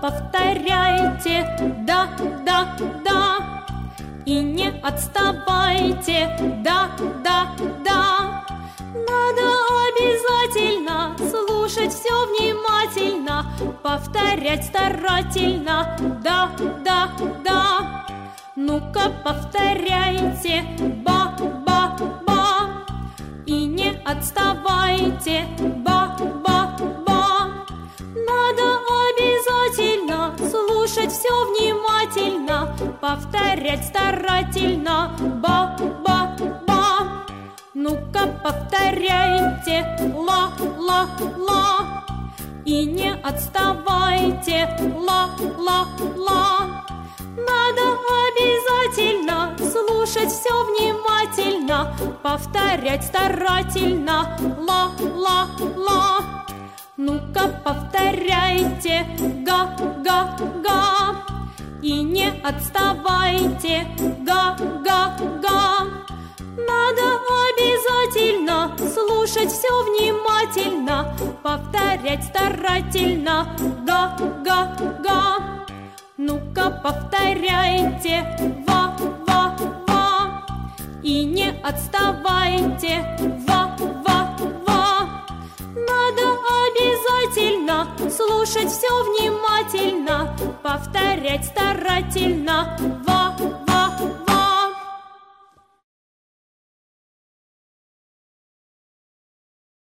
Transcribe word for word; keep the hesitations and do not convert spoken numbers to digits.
повторяйте, да, да, да. И не отставайте, да, да, да. Надо обязательно слушать все внимательно, повторять старательно, да, да, да. Ну-ка повторяйте, ба, ба, ба. И не отставайте, ба, ба, ба. Надо обязательно слушать все внимательно, повторять старательно, ба, ба, ба. Ну-ка повторяйте, ла, ла, ла. И не отставайте, ла, ла, ла. Надо обязательно слушать все внимательно, повторять старательно, ла, ла, ла. Ну-ка повторяйте, га, га, га. И не отставайте, га, га, га. Надо обязательно слушать все внимательно, повторять старательно, га, га, га. Ну-ка повторяйте, ва, ва, ва. И не отставайте, ва, ва, ва. Надо обязательно слушать все внимательно, повторять старательно, ва,